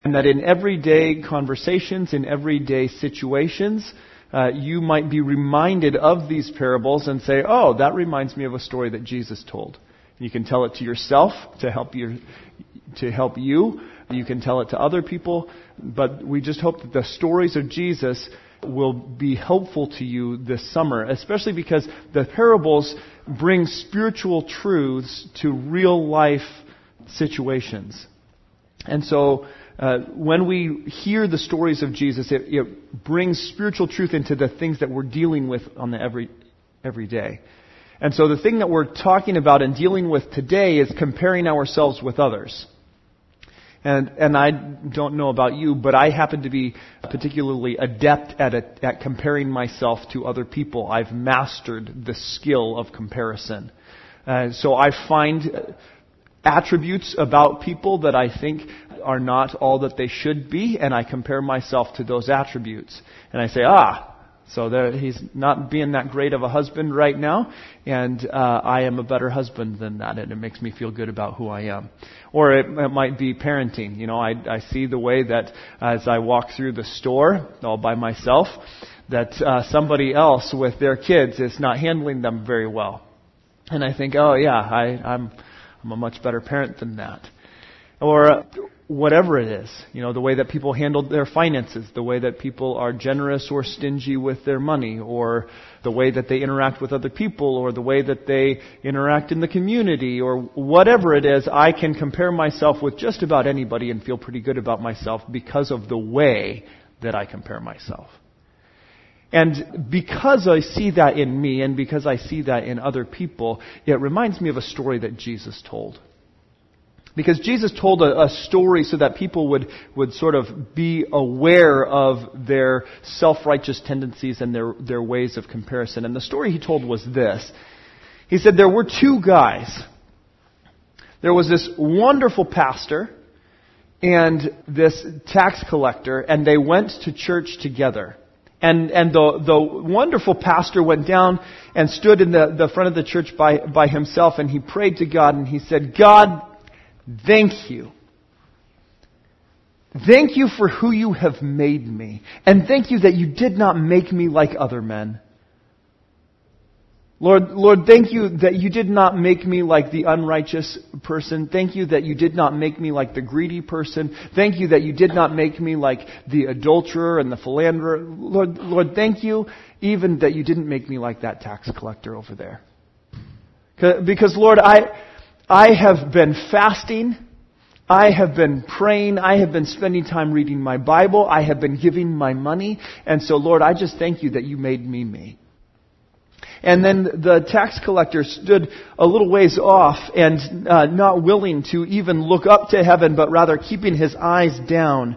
And that in everyday conversations, in everyday situations, you might be reminded of these parables and say, oh, that reminds me of a story that Jesus told. And you can tell it to yourself to help you. You can tell it to other people. But we just hope that the stories of Jesus will be helpful to you this summer, especially because the parables bring spiritual truths to real life situations. And so when we hear the stories of Jesus, it brings spiritual truth into the things that we're dealing with on the every day. And so the thing that we're talking about and dealing with today is comparing ourselves with others. And I don't know about you, but I happen to be particularly adept at comparing myself to other people. I've mastered the skill of comparison. So I find attributes about people that I think are not all that they should be, and I compare myself to those attributes. And I say, so he's not being that great of a husband right now, and I am a better husband than that, and it makes me feel good about who I am. Or it might be parenting. You know, I see the way that as I walk through the store all by myself, that somebody else with their kids is not handling them very well. And I think, I'm a much better parent than that. Or whatever it is, you know, the way that people handle their finances, the way that people are generous or stingy with their money, or the way that they interact with other people, or the way that they interact in the community, or whatever it is, I can compare myself with just about anybody and feel pretty good about myself because of the way that I compare myself. And because I see that in me, and because I see that in other people, it reminds me of a story that Jesus told. Because Jesus told a story so that people would sort of be aware of their self-righteous tendencies and their ways of comparison. And the story he told was this. He said there were two guys. There was this wonderful pastor and this tax collector, and they went to church together. And the wonderful pastor went down and stood in the front of the church by himself, and he prayed to God, and he said, God, thank you. Thank you for who you have made me. And thank you that you did not make me like other men. Lord, thank you that you did not make me like the unrighteous person. Thank you that you did not make me like the greedy person. Thank you that you did not make me like the adulterer and the philanderer. Lord, thank you even that you didn't make me like that tax collector over there. Because Lord, I have been fasting. I have been praying. I have been spending time reading my Bible. I have been giving my money. And so, Lord, I just thank you that you made me. And then the tax collector stood a little ways off and not willing to even look up to heaven, but rather keeping his eyes down.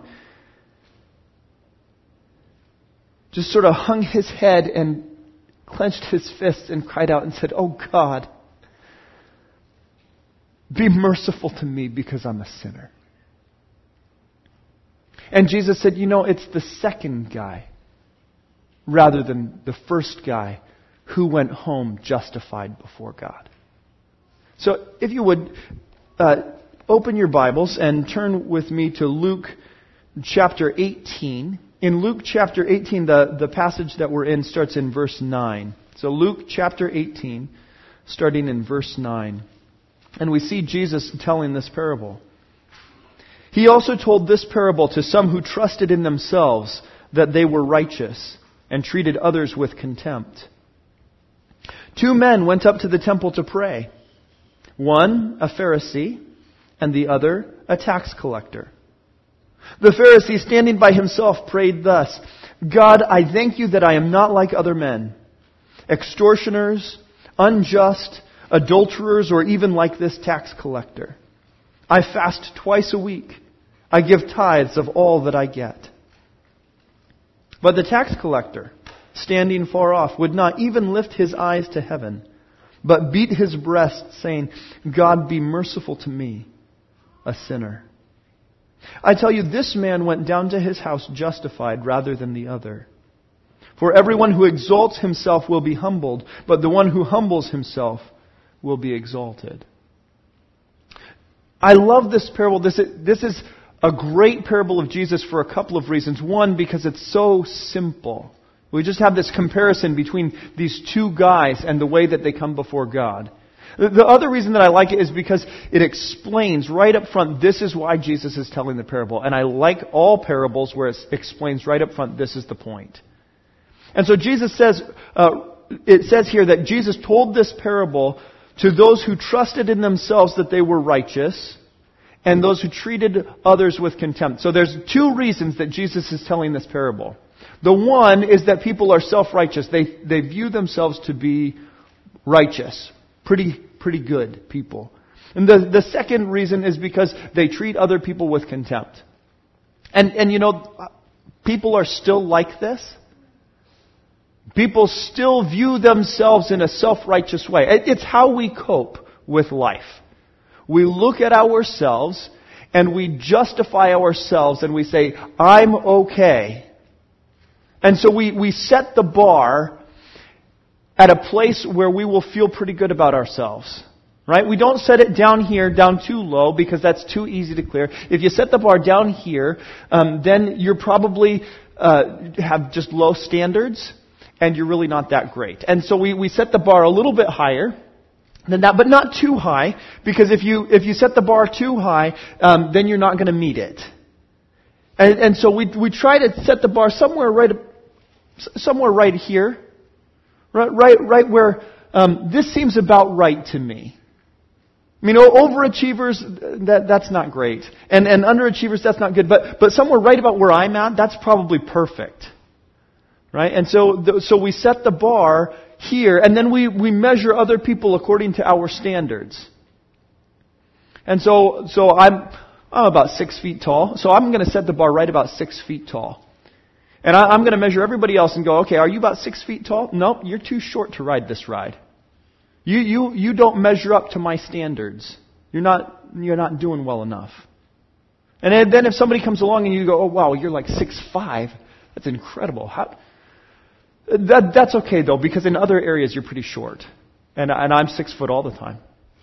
Just sort of hung his head and clenched his fists and cried out and said, "Oh God, be merciful to me because I'm a sinner." And Jesus said, it's the second guy rather than the first guy who went home justified before God. So if you would open your Bibles and turn with me to Luke chapter 18. In Luke chapter 18, the passage that we're in starts in verse 9. So Luke chapter 18, starting in verse 9. And we see Jesus telling this parable. He also told this parable to some who trusted in themselves that they were righteous and treated others with contempt. 2 men went up to the temple to pray. One, a Pharisee, and the other, a tax collector. The Pharisee, standing by himself, prayed thus, God, I thank you that I am not like other men, extortioners, unjust, adulterers, or even like this tax collector. I fast twice a week. I give tithes of all that I get. But the tax collector, standing far off, would not even lift his eyes to heaven, but beat his breast, saying, God, be merciful to me, a sinner. I tell you, this man went down to his house justified rather than the other. For everyone who exalts himself will be humbled, but the one who humbles himself will be exalted. I love this parable. This is a great parable of Jesus for a couple of reasons. One, because it's so simple. We just have this comparison between these two guys and the way that they come before God. The other reason that I like it is because it explains right up front, this is why Jesus is telling the parable. And I like all parables where it explains right up front, this is the point. And so Jesus says, it says here that Jesus told this parable to those who trusted in themselves that they were righteous, and those who treated others with contempt. So there's two reasons that Jesus is telling this parable. The one is that people are self-righteous. They view themselves to be righteous. Pretty good people. And the second reason is because they treat other people with contempt. And you know, people are still like this. People still view themselves in a self-righteous way. It's how we cope with life. We look at ourselves and we justify ourselves and we say, I'm okay. And so we set the bar at a place where we will feel pretty good about ourselves. Right? We don't set it down here, down too low, because that's too easy to clear. If you set the bar down here, then you're probably have just low standards, and you're really not that great. And so we set the bar a little bit higher than that, but not too high, because if you set the bar too high, then you're not going to meet it. And so we try to set the bar somewhere right here, right where this seems about right to me. I mean, overachievers, that's not great, and underachievers, that's not good. But somewhere right about where I'm at, that's probably perfect, right? And so we set the bar here, and then we measure other people according to our standards. And so I'm about 6 feet tall, so I'm going to set the bar right about 6 feet tall. And I'm going to measure everybody else and go, okay, are you about 6 feet tall? Nope, you're too short to ride this ride. You don't measure up to my standards. You're not doing well enough. And then if somebody comes along and you go, oh wow, you're like 6'5", that's incredible. That's okay though, because in other areas you're pretty short. And I'm 6 foot all the time.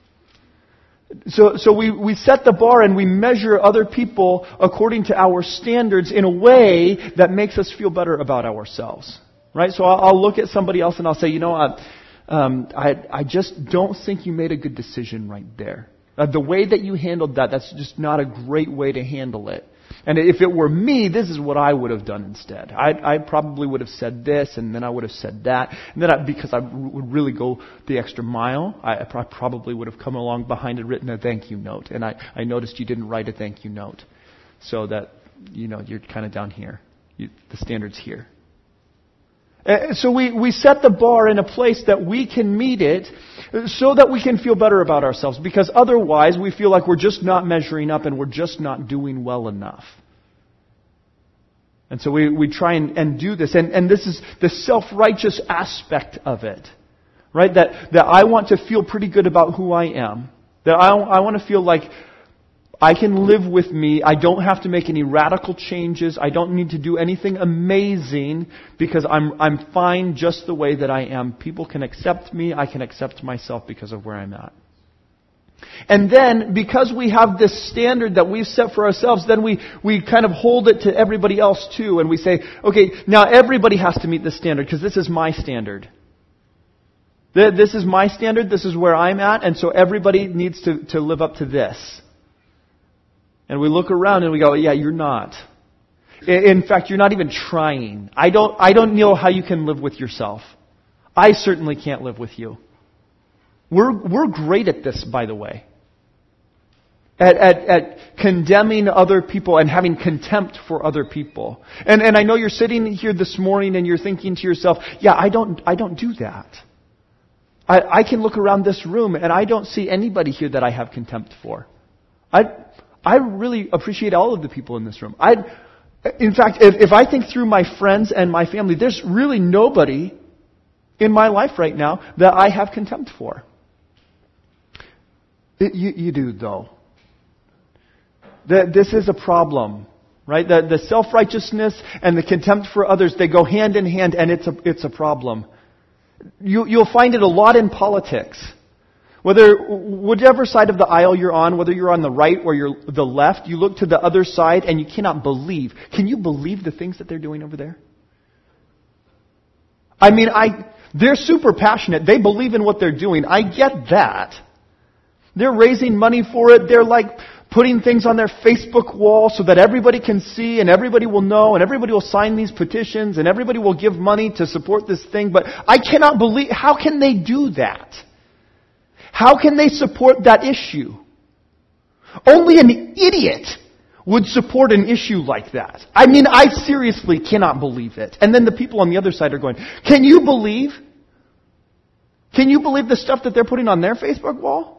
So we set the bar and we measure other people according to our standards in a way that makes us feel better about ourselves. Right? So I'll look at somebody else and I'll say, you know, I just don't think you made a good decision right there. The way that you handled that's just not a great way to handle it. And if it were me, this is what I would have done instead. I probably would have said this, and then I would have said that. And then because I would really go the extra mile, I probably would have come along behind and written a thank you note. And I noticed you didn't write a thank you note. So that, you know, you're kind of down here. The standard's here. So we set the bar in a place that we can meet it so that we can feel better about ourselves. Because otherwise we feel like we're just not measuring up and we're just not doing well enough. And so we try and do this. And this is the self-righteous aspect of it. Right? That I want to feel pretty good about who I am. That I want to feel like I can live with me. I don't have to make any radical changes. I don't need to do anything amazing because I'm fine just the way that I am. People can accept me. I can accept myself because of where I'm at. And then, because we have this standard that we've set for ourselves, then we kind of hold it to everybody else too. And we say, okay, now everybody has to meet this standard because this is my standard. This is my standard. This is where I'm at. And so everybody needs to live up to this. And we look around and we go, yeah, you're not. In fact, you're not even trying. I don't know how you can live with yourself. I certainly can't live with you. We're great at this, by the way. At condemning other people and having contempt for other people. And I know you're sitting here this morning and you're thinking to yourself, yeah, I don't do that. I can look around this room and I don't see anybody here that I have contempt for. I really appreciate all of the people in this room. In fact, if I think through my friends and my family, there's really nobody in my life right now that I have contempt for. You do, though. This is a problem, right? The self-righteousness and the contempt for others, they go hand in hand, and it's a problem. You'll find it a lot in politics. Whatever side of the aisle you're on, whether you're on the right or you're the left, you look to the other side and you cannot believe. Can you believe the things that they're doing over there? They're super passionate. They believe in what they're doing. I get that. They're raising money for it. They're putting things on their Facebook wall so that everybody can see and everybody will know and everybody will sign these petitions and everybody will give money to support this thing. But I cannot believe, how can they do that? How can they support that issue? Only an idiot would support an issue like that. I seriously cannot believe it. And then the people on the other side are going, can you believe? Can you believe the stuff that they're putting on their Facebook wall?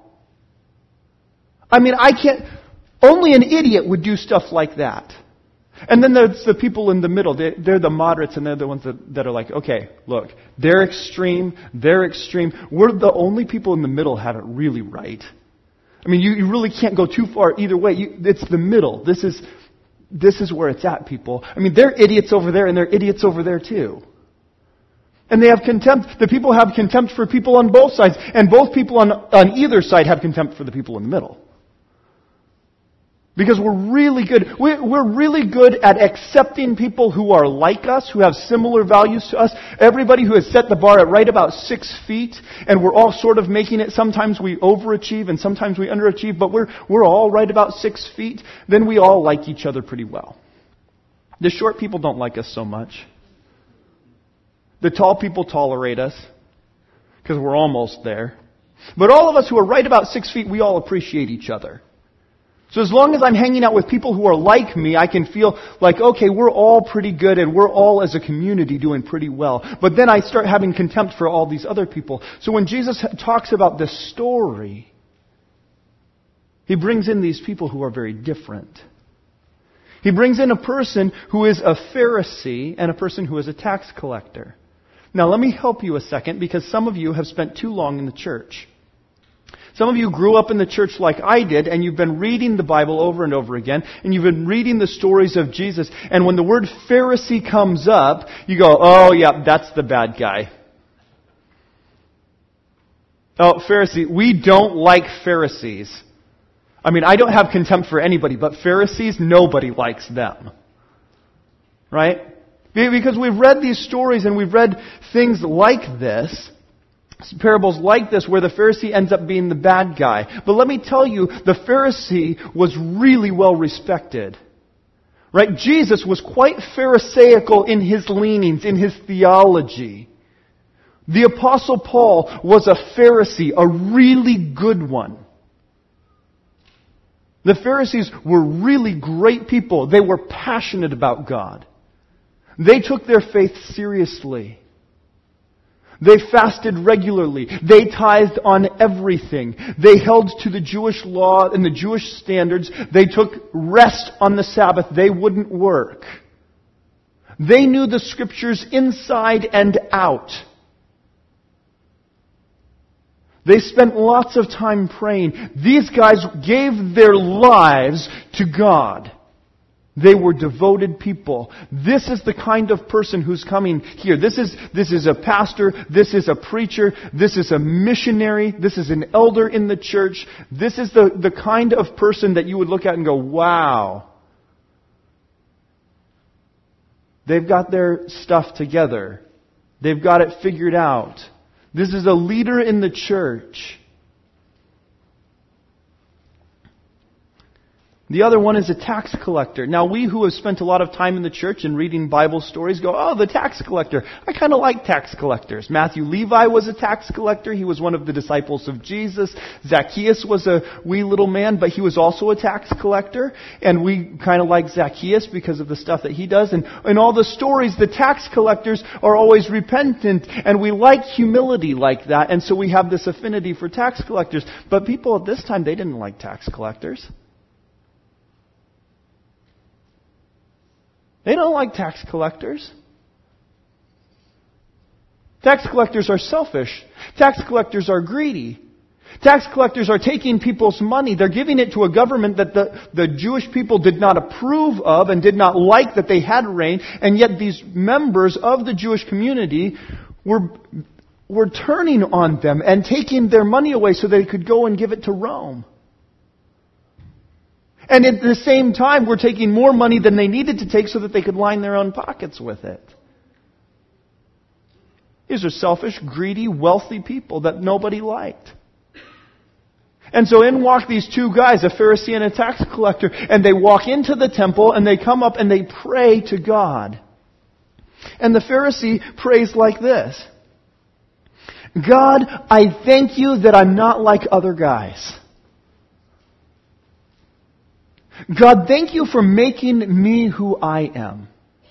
I can't. Only an idiot would do stuff like that. And then there's the people in the middle. They're the moderates, and they're the ones that are like, okay, look, they're extreme. We're the only people in the middle have it really right. You really can't go too far either way. It's the middle. This is where it's at, people. They're idiots over there, and they're idiots over there too. And they have contempt. The people have contempt for people on both sides, and both people on either side have contempt for the people in the middle. Because we're really good. We're really good at accepting people who are like us, who have similar values to us. Everybody who has set the bar at right about 6 feet, and we're all sort of making it. Sometimes we overachieve and sometimes we underachieve, but we're all right about 6 feet. Then we all like each other pretty well. The short people don't like us so much. The tall people tolerate us because we're almost there. But all of us who are right about 6 feet, we all appreciate each other. So as long as I'm hanging out with people who are like me, I can feel like, okay, we're all pretty good and we're all as a community doing pretty well. But then I start having contempt for all these other people. So when Jesus talks about this story, He brings in these people who are very different. He brings in a person who is a Pharisee and a person who is a tax collector. Now let me help you a second, because some of you have spent too long in the church. Some of you grew up in the church like I did, and you've been reading the Bible over and over again, and you've been reading the stories of Jesus, and when the word Pharisee comes up, you go, oh yeah, that's the bad guy. Oh, Pharisee, we don't like Pharisees. I don't have contempt for anybody, but Pharisees, nobody likes them. Right? Because we've read these stories and we've read things like this, parables like this, where the Pharisee ends up being the bad guy. But let me tell you, the Pharisee was really well respected. Right? Jesus was quite Pharisaical in his leanings, in his theology. The Apostle Paul was a Pharisee, a really good one. The Pharisees were really great people. They were passionate about God. They took their faith seriously. They fasted regularly. They tithed on everything. They held to the Jewish law and the Jewish standards. They took rest on the Sabbath. They wouldn't work. They knew the Scriptures inside and out. They spent lots of time praying. These guys gave their lives to God. They were devoted people. This is the kind of person who's coming here. This is a pastor. This is a preacher. This is a missionary. This is an elder in the church. This is the kind of person that you would look at and go, wow. They've got their stuff together. They've got it figured out. This is a leader in the church. The other one is a tax collector. Now, we who have spent a lot of time in the church and reading Bible stories go, oh, the tax collector. I kind of like tax collectors. Matthew Levi was a tax collector. He was one of the disciples of Jesus. Zacchaeus was a wee little man, but he was also a tax collector. And we kind of like Zacchaeus because of the stuff that he does. And in all the stories, the tax collectors are always repentant. And we like humility like that. And so we have this affinity for tax collectors. But people at this time, they didn't like tax collectors. They don't like tax collectors. Tax collectors are selfish. Tax collectors are greedy. Tax collectors are taking people's money. They're giving it to a government that the Jewish people did not approve of and did not like that they had reigned. And yet these members of the Jewish community were were turning on them and taking their money away so they could go and give it to Rome. And at the same time, were taking more money than they needed to take so that they could line their own pockets with it. These are selfish, greedy, wealthy people that nobody liked. And so in walk these two guys, a Pharisee and a tax collector, and they walk into the temple and they come up and they pray to God. And the Pharisee prays like this: God, I thank you that I'm not like other guys. God, thank you for making me who I am.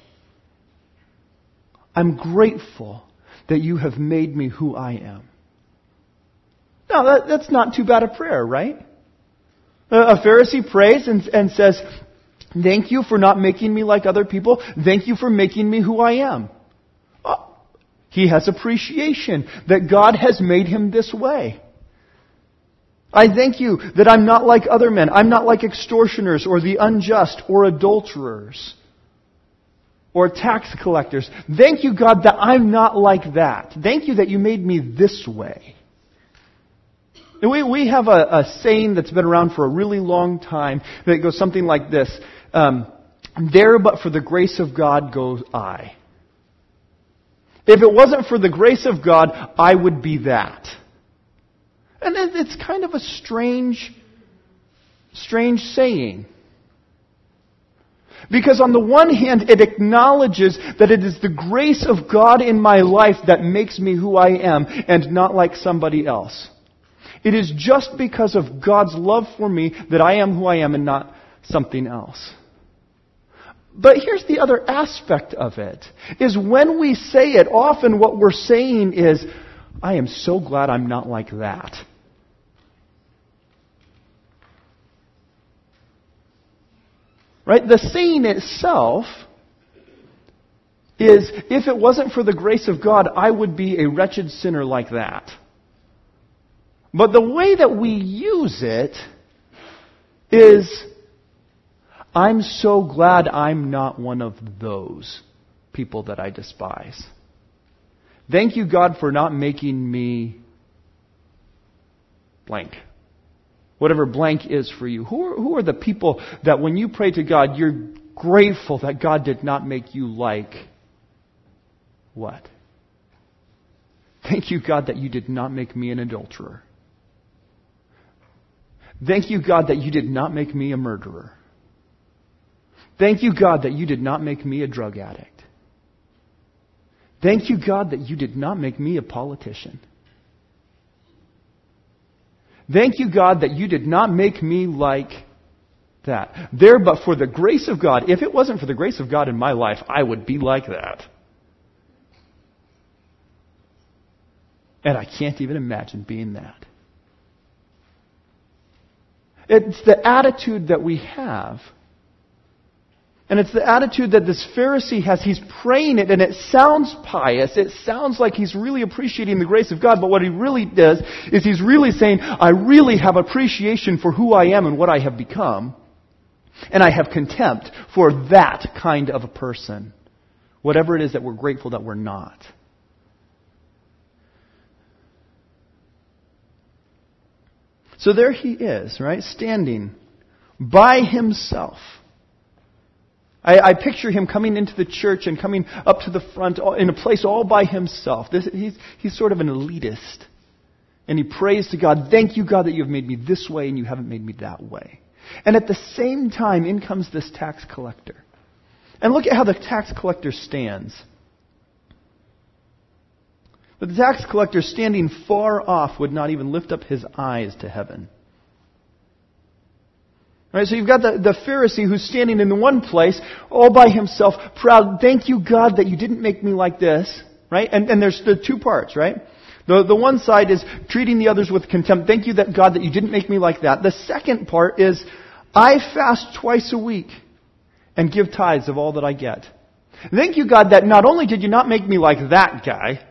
I'm grateful that you have made me who I am. Now, that's not too bad a prayer, right? A Pharisee prays and says, thank you for not making me like other people. Thank you for making me who I am. Oh, he has appreciation that God has made him this way. I thank you that I'm not like other men. I'm not like extortioners or the unjust or adulterers or tax collectors. Thank you, God, that I'm not like that. Thank you that you made me this way. And we have a saying that's been around for a really long time that goes something like this. There but for the grace of God goes I. If it wasn't for the grace of God, I would be that. And it's kind of a strange saying. Because on the one hand, it acknowledges that it is the grace of God in my life that makes me who I am and not like somebody else. It is just because of God's love for me that I am who I am and not something else. But here's the other aspect of it, is when we say it, often what we're saying is, I am so glad I'm not like that. Right? The saying itself is, if it wasn't for the grace of God, I would be a wretched sinner like that. But the way that we use it is, I'm so glad I'm not one of those people that I despise. Thank you, God, for not making me blank. Whatever blank is for you. Who are the people that when you pray to God, you're grateful that God did not make you like what? Thank you, God, that you did not make me an adulterer. Thank you, God, that you did not make me a murderer. Thank you, God, that you did not make me a drug addict. Thank you, God, that you did not make me a politician. Thank you, God, that you did not make me like that. There, but for the grace of God, if it wasn't for the grace of God in my life, I would be like that. And I can't even imagine being that. It's the attitude that we have. And it's the attitude that this Pharisee has. He's praying it, and it sounds pious. It sounds like he's really appreciating the grace of God. But what he really does is he's really saying, I really have appreciation for who I am and what I have become. And I have contempt for that kind of a person. Whatever it is that we're grateful that we're not. So there he is, right? Standing by himself. I picture him coming into the church and coming up to the front in a place all by himself. He's sort of an elitist. And he prays to God, thank you, God, that you have made me this way and you haven't made me that way. And at the same time, in comes this tax collector. And look at how the tax collector stands. But the tax collector, standing far off, would not even lift up his eyes to heaven. Right, so you've got the Pharisee who's standing in the one place, all by himself, proud. Thank you, God, that you didn't make me like this. Right? And there's the two parts, right? The one side is treating the others with contempt. Thank you, that God, that you didn't make me like that. The second part is, I fast twice a week and give tithes of all that I get. Thank you, God, that not only did you not make me like that guy,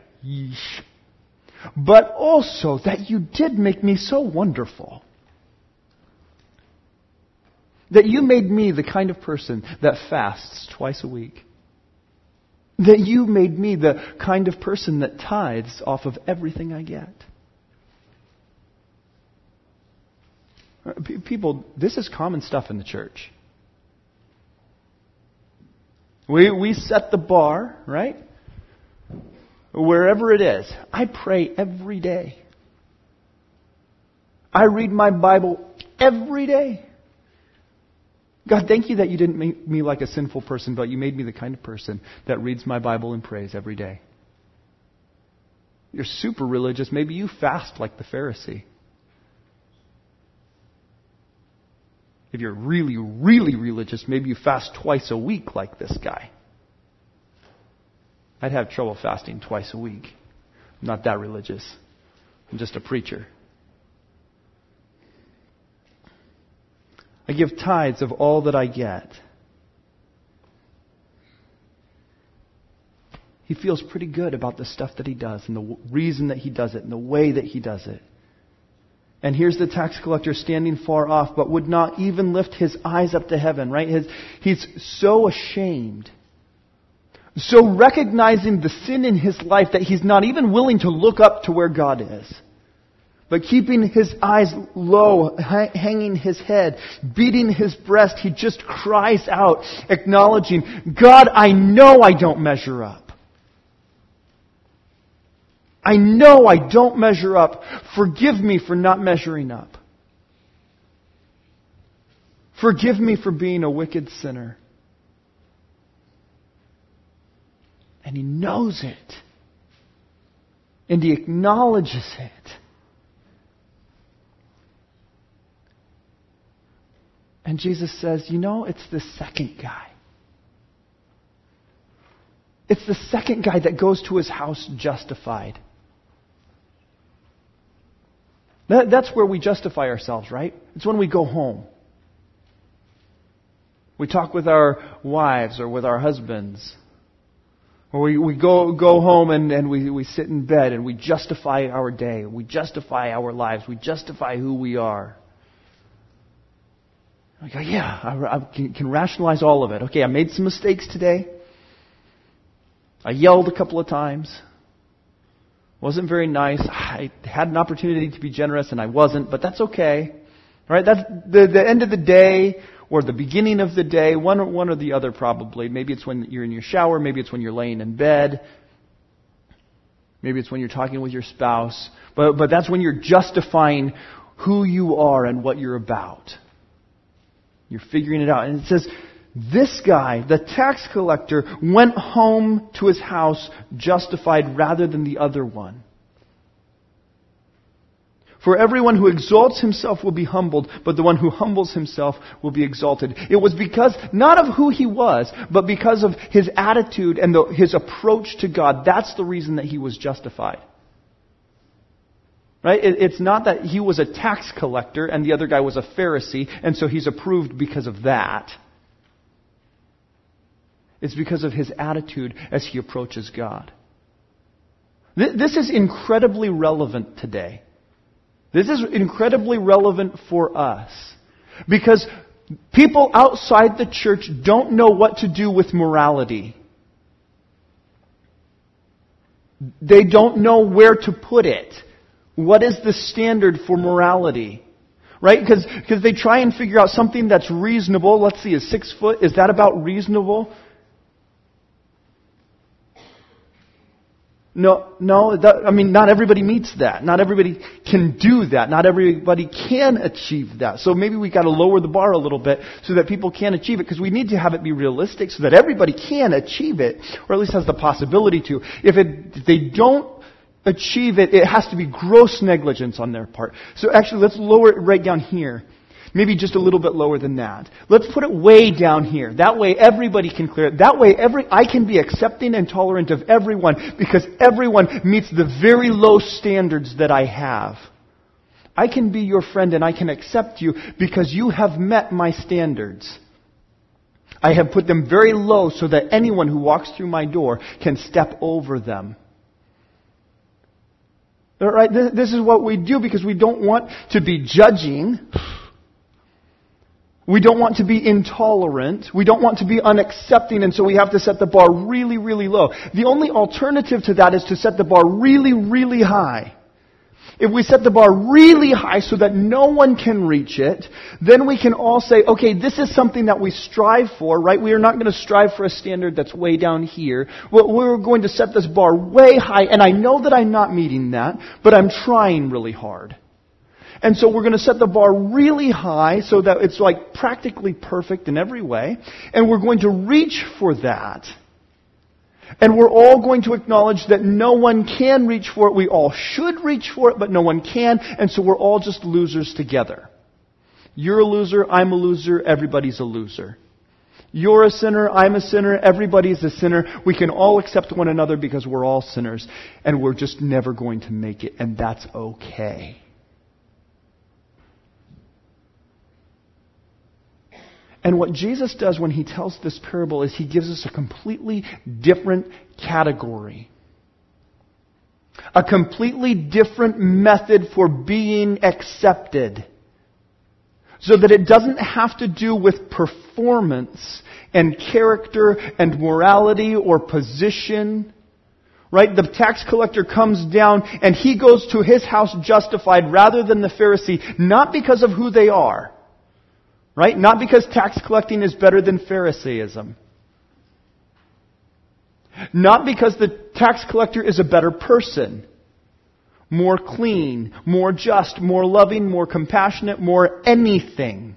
but also that you did make me so wonderful. That you made me the kind of person that fasts twice a week. That you made me the kind of person that tithes off of everything I get. People, this is common stuff in the church. We set the bar, right? Wherever it is. I pray every day. I read my Bible every day. God, thank you that you didn't make me like a sinful person, but you made me the kind of person that reads my Bible and prays every day. You're super religious. Maybe you fast like the Pharisee. If you're really, really religious, maybe you fast twice a week like this guy. I'd have trouble fasting twice a week. I'm not that religious. I'm just a preacher. I give tithes of all that I get. He feels pretty good about the stuff that he does and the reason that he does it and the way that he does it. And here's the tax collector standing far off, but would not even lift his eyes up to heaven, right? He's so ashamed, so recognizing the sin in his life that he's not even willing to look up to where God is. But keeping his eyes low, hanging his head, beating his breast, he just cries out, acknowledging, God, I know I don't measure up. I know I don't measure up. Forgive me for not measuring up. Forgive me for being a wicked sinner. And he knows it. And he acknowledges it. And Jesus says, it's the second guy. It's the second guy that goes to his house justified. That's where we justify ourselves, right? It's when we go home. We talk with our wives or with our husbands. Or we go home and we sit in bed and we justify our day. We justify our lives. We justify who we are. I go, I can rationalize all of it. Okay, I made some mistakes today. I yelled a couple of times. Wasn't very nice. I had an opportunity to be generous and I wasn't, but that's okay. All right, that's the end of the day or the beginning of the day, one or the other probably. Maybe it's when you're in your shower. Maybe it's when you're laying in bed. Maybe it's when you're talking with your spouse. But that's when you're justifying who you are and what you're about. You're figuring it out. And it says, this guy, the tax collector, went home to his house justified rather than the other one. For everyone who exalts himself will be humbled, but the one who humbles himself will be exalted. It was because, not of who he was, but because of his attitude and his approach to God. That's the reason that he was justified. Right? It's not that he was a tax collector and the other guy was a Pharisee, and so he's approved because of that. It's because of his attitude as he approaches God. This is incredibly relevant today. This is incredibly relevant for us. Because people outside the church don't know what to do with morality. They don't know where to put it. What is the standard for morality? Right? Because they try and figure out something that's reasonable. Let's see, is 6 foot, is that about reasonable? No, not everybody meets that. Not everybody can do that. Not everybody can achieve that. So maybe we got to lower the bar a little bit so that people can achieve it, because we need to have it be realistic so that everybody can achieve it, or at least has the possibility to. If they don't achieve it, it has to be gross negligence on their part. So actually, let's lower it right down here. Maybe just a little bit lower than that. Let's put it way down here. That way everybody can clear it. That way I can be accepting and tolerant of everyone, because everyone meets the very low standards that I have. I can be your friend and I can accept you because you have met my standards. I have put them very low so that anyone who walks through my door can step over them. All right, this is what we do because we don't want to be judging. We don't want to be intolerant. We don't want to be unaccepting, and so we have to set the bar really, really low. The only alternative to that is to set the bar really, really high. If we set the bar really high so that no one can reach it, then we can all say, okay, this is something that we strive for, right? We are not going to strive for a standard that's way down here. Well, we're going to set this bar way high, and I know that I'm not meeting that, but I'm trying really hard. And so we're going to set the bar really high so that it's like practically perfect in every way, and we're going to reach for that. And we're all going to acknowledge that no one can reach for it. We all should reach for it, but no one can. And so we're all just losers together. You're a loser, I'm a loser, everybody's a loser. You're a sinner, I'm a sinner, everybody's a sinner. We can all accept one another because we're all sinners. And we're just never going to make it. And that's okay. And what Jesus does when He tells this parable is He gives us a completely different category. A completely different method for being accepted. So that it doesn't have to do with performance and character and morality or position. Right? The tax collector comes down and he goes to his house justified rather than the Pharisee, not because of who they are. Right? Not because tax collecting is better than Pharisaism. Not because the tax collector is a better person. More clean, more just, more loving, more compassionate, more anything.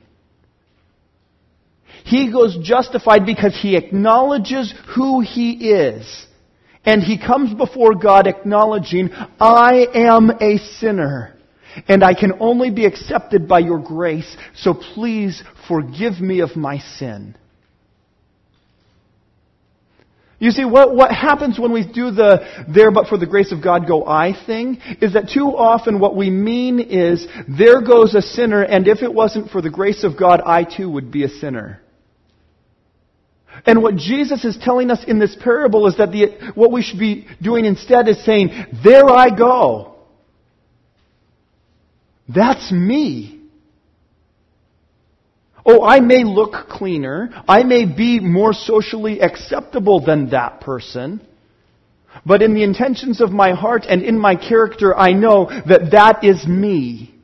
He goes justified because he acknowledges who he is. And he comes before God acknowledging, I am a sinner. And I can only be accepted by your grace, so please forgive me of my sin. You see, what happens when we do the there but for the grace of God go I thing is that too often what we mean is there goes a sinner, and if it wasn't for the grace of God, I too would be a sinner. And what Jesus is telling us in this parable is that what we should be doing instead is saying, there I go. That's me. Oh, I may look cleaner. I may be more socially acceptable than that person. But in the intentions of my heart and in my character, I know that that is me.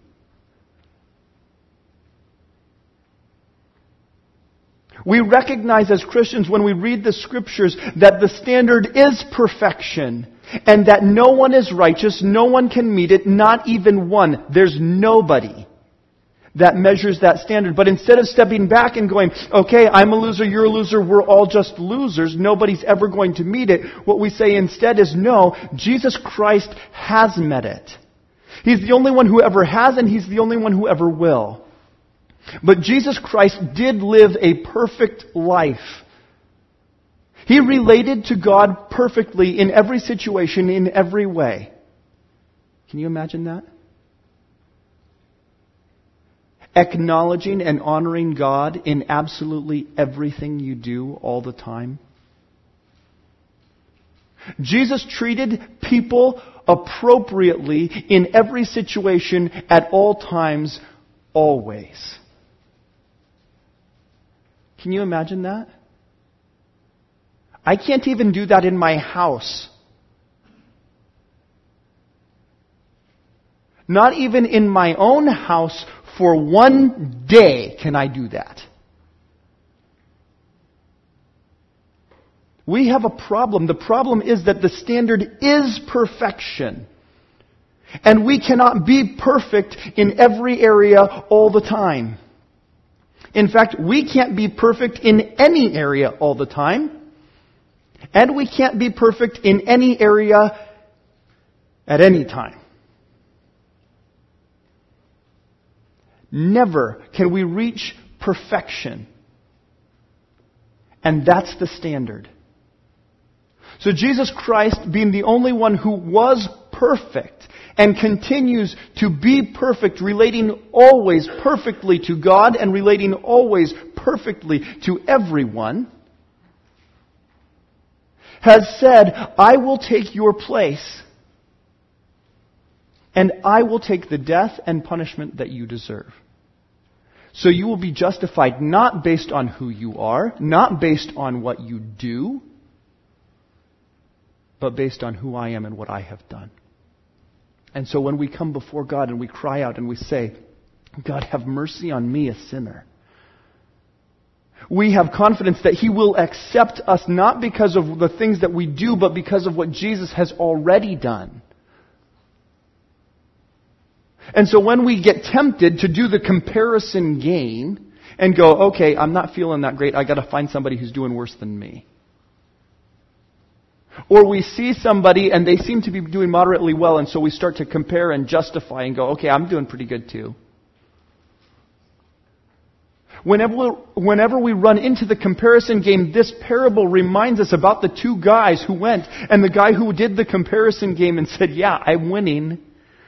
We recognize as Christians when we read the Scriptures that the standard is perfection. And that no one is righteous, no one can meet it, not even one. There's nobody that measures that standard. But instead of stepping back and going, okay, I'm a loser, you're a loser, we're all just losers, nobody's ever going to meet it, what we say instead is, no, Jesus Christ has met it. He's the only one who ever has, and He's the only one who ever will. But Jesus Christ did live a perfect life. He related to God perfectly in every situation, in every way. Can you imagine that? Acknowledging and honoring God in absolutely everything you do all the time. Jesus treated people appropriately in every situation, at all times, always. Can you imagine that? I can't even do that in my house. Not even in my own house for one day can I do that. We have a problem. The problem is that the standard is perfection. And we cannot be perfect in every area all the time. In fact, we can't be perfect in any area all the time. And we can't be perfect in any area at any time. Never can we reach perfection. And that's the standard. So Jesus Christ, being the only one who was perfect and continues to be perfect, relating always perfectly to God and relating always perfectly to everyone, has said, I will take your place, and I will take the death and punishment that you deserve. So you will be justified not based on who you are, not based on what you do, but based on who I am and what I have done. And so when we come before God and we cry out and we say, God, have mercy on me, a sinner, we have confidence that He will accept us not because of the things that we do, but because of what Jesus has already done. And so when we get tempted to do the comparison game and go, okay, I'm not feeling that great, I got to find somebody who's doing worse than me. Or we see somebody and they seem to be doing moderately well, and so we start to compare and justify and go, okay, I'm doing pretty good too. Whenever we run into the comparison game, this parable reminds us about the two guys who went, and the guy who did the comparison game and said, yeah, I'm winning,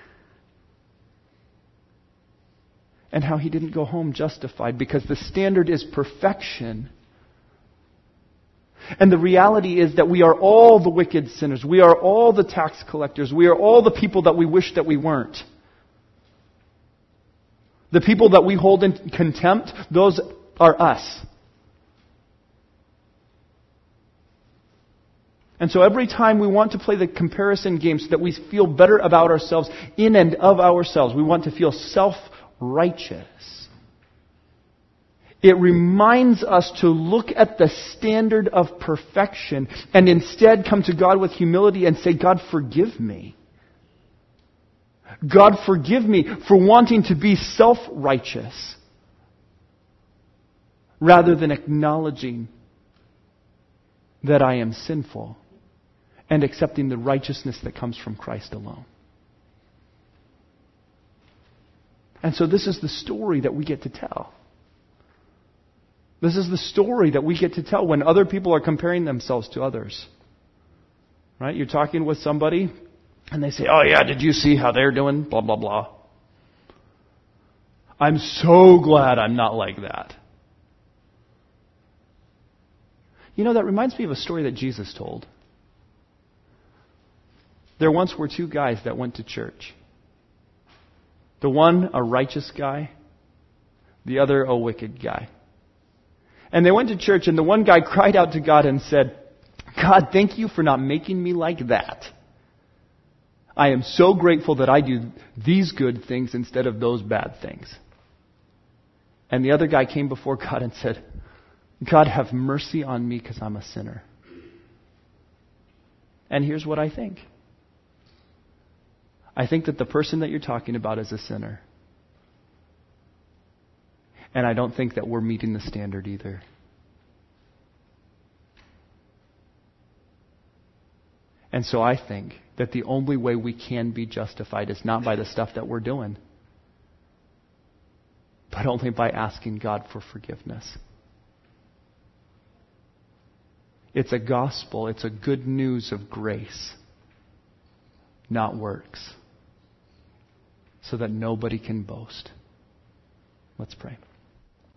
and how he didn't go home justified because the standard is perfection. And the reality is that we are all the wicked sinners. We are all the tax collectors. We are all the people that we wish that we weren't. The people that we hold in contempt, those are us. And so every time we want to play the comparison game so that we feel better about ourselves in and of ourselves, we want to feel self-righteous. It reminds us to look at the standard of perfection and instead come to God with humility and say, God, forgive me. God, forgive me for wanting to be self-righteous rather than acknowledging that I am sinful and accepting the righteousness that comes from Christ alone. And so this is the story that we get to tell. This is the story that we get to tell when other people are comparing themselves to others. Right? You're talking with somebody and they say, oh yeah, did you see how they're doing? Blah, blah, blah. I'm so glad I'm not like that. You know, that reminds me of a story that Jesus told. There once were two guys that went to church. The one, a righteous guy. The other, a wicked guy. And they went to church, and the one guy cried out to God and said, God, thank you for not making me like that. I am so grateful that I do these good things instead of those bad things. And the other guy came before God and said, God, have mercy on me because I'm a sinner. And here's what I think. I think that the person that you're talking about is a sinner. And I don't think that we're meeting the standard either. And so I think that the only way we can be justified is not by the stuff that we're doing, but only by asking God for forgiveness. It's a gospel. It's a good news of grace, not works, so that nobody can boast. Let's pray.